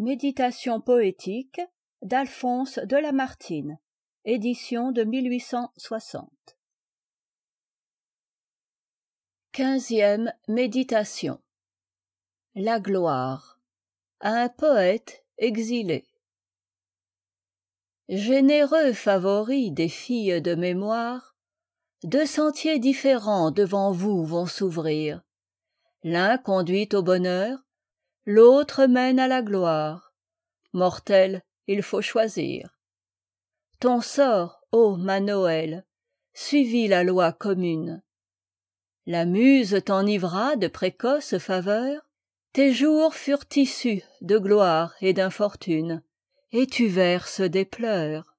Méditation poétique d'Alphonse de Lamartine, édition de 1860. 15e méditation. La gloire à un poète exilé. Généreux favoris des filles de mémoire, deux sentiers différents devant vous vont s'ouvrir. L'un conduit au bonheur, l'autre mène à la gloire. Mortel, il faut choisir. Ton sort, ô ma Noël, suivit la loi commune. La muse t'enivra de précoces faveurs, tes jours furent tissus de gloire et d'infortune, et tu verses des pleurs.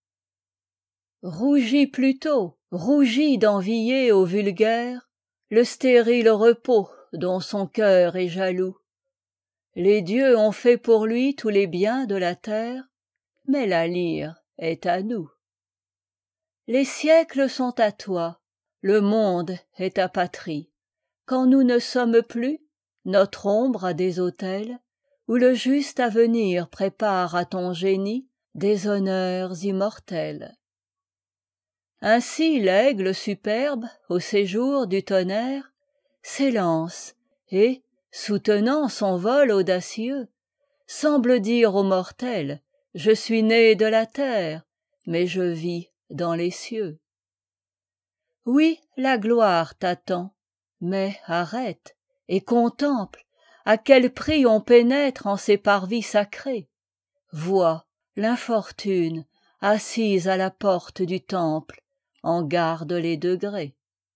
Rougis plutôt, rougis d'envier au vulgaire le stérile repos dont son cœur est jaloux. Les dieux ont fait pour lui tous les biens de la terre, mais la lyre est à nous. Les siècles sont à toi, le monde est ta patrie. Quand nous ne sommes plus, notre ombre a des autels, où le juste avenir prépare à ton génie des honneurs immortels. Ainsi l'aigle superbe, au séjour du tonnerre, s'élance et, soutenant son vol audacieux, semble dire aux mortels, je suis né de la terre, mais je vis dans les cieux. Oui, la gloire t'attend, mais arrête et contemple à quel prix on pénètre en ces parvis sacrés. Vois l'infortune assise à la porte du temple, en garde les degrés.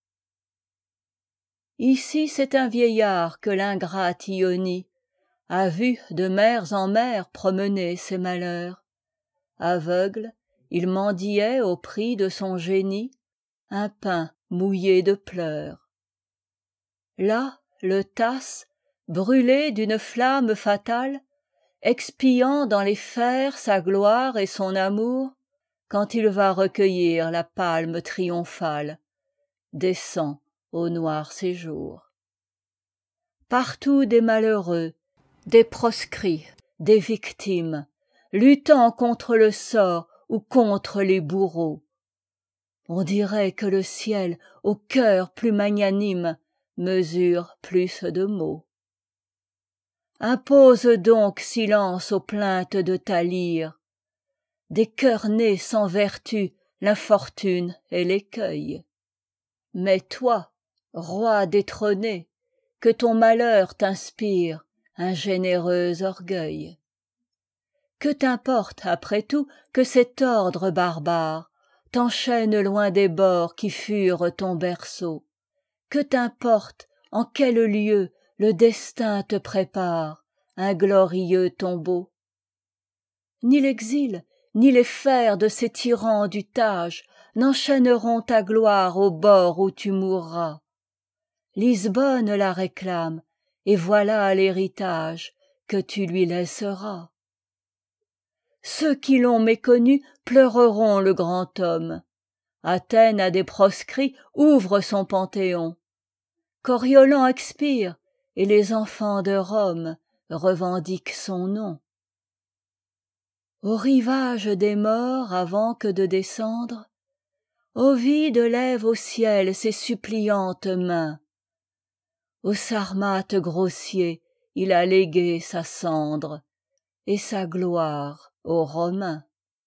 Ici c'est un vieillard que l'ingrate Ionie a vu de mers en mer promener ses malheurs. Aveugle, il mendiait au prix de son génie un pain mouillé de pleurs. Là, le tasse, brûlé d'une flamme fatale, expiant dans les fers sa gloire et son amour, quand il va recueillir la palme triomphale, descend au noir séjour. Partout des malheureux, des proscrits, des victimes, luttant contre le sort ou contre les bourreaux. On dirait que le ciel, au cœur plus magnanime, mesure plus de mots. Impose donc silence aux plaintes de ta lyre. Des cœurs nés sans vertu, l'infortune et l'écueil. Mais toi, roi détrôné, que ton malheur t'inspire un généreux orgueil. Que t'importe, après tout, que cet ordre barbare t'enchaîne loin des bords qui furent ton berceau? Que t'importe en quel lieu le destin te prépare un glorieux tombeau? Ni l'exil, ni les fers de ces tyrans du Tage n'enchaîneront ta gloire au bord où tu mourras. Lisbonne la réclame, et voilà l'héritage que tu lui laisseras. Ceux qui l'ont méconnu pleureront le grand homme. Athènes à des proscrits ouvre son panthéon. Coriolan expire, et les enfants de Rome revendiquent son nom. Au rivage des morts avant que de descendre, Ovide lève au ciel ses suppliantes mains. Au Sarmate grossier il a légué sa cendre, et sa gloire aux Romains.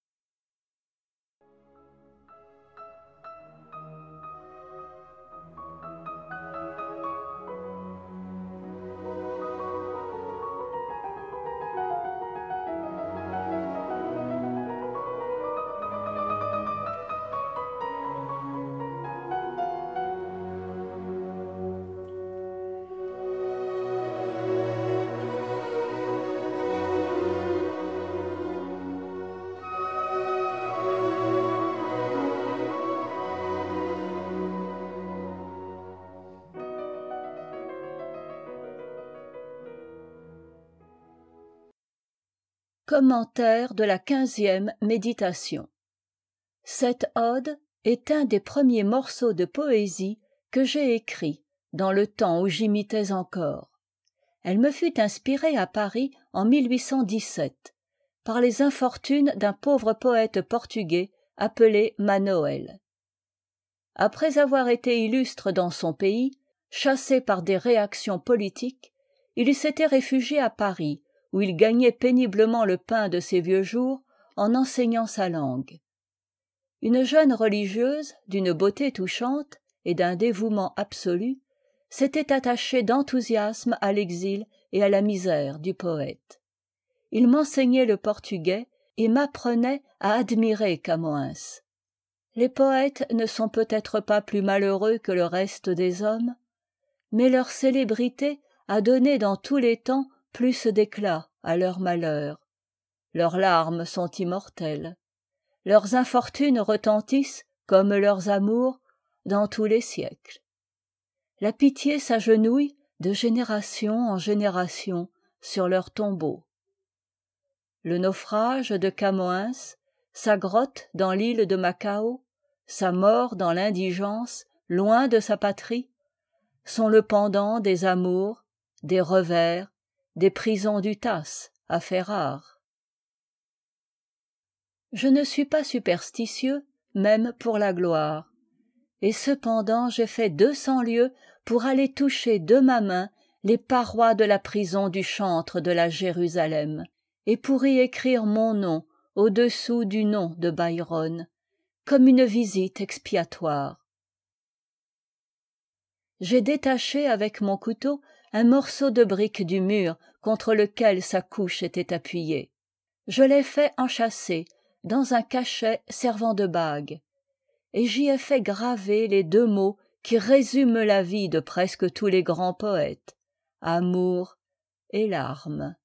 Commentaire de la 15e méditation. Cette ode est un des premiers morceaux de poésie que j'ai écrits dans le temps où j'imitais encore. Elle me fut inspirée à Paris en 1817 par les infortunes d'un pauvre poète portugais appelé Manoel. Après avoir été illustre dans son pays, chassé par des réactions politiques, il s'était réfugié à Paris, où il gagnait péniblement le pain de ses vieux jours en enseignant sa langue. Une jeune religieuse, d'une beauté touchante et d'un dévouement absolu, s'était attachée d'enthousiasme à l'exil et à la misère du poète. Il m'enseignait le portugais et m'apprenait à admirer Camoens. Les poètes ne sont peut-être pas plus malheureux que le reste des hommes, mais leur célébrité a donné dans tous les temps plus d'éclat à leurs malheurs. Leurs larmes sont immortelles. Leurs infortunes retentissent, comme leurs amours, dans tous les siècles. La pitié s'agenouille de génération en génération sur leurs tombeaux. Le naufrage de Camoens, sa grotte dans l'île de Macao, sa mort dans l'indigence, loin de sa patrie, sont le pendant des amours, des revers, des prisons du Tasse à Ferrare. Je ne suis pas superstitieux, même pour la gloire, et cependant j'ai fait 200 lieues pour aller toucher de ma main les parois de la prison du chantre de la Jérusalem, et pour y écrire mon nom au-dessous du nom de Byron, comme une visite expiatoire. J'ai détaché avec mon couteau un morceau de brique du mur contre lequel sa couche était appuyée. Je l'ai fait enchâsser dans un cachet servant de bague, et j'y ai fait graver les 2 mots qui résument la vie de presque tous les grands poètes, amour et larmes.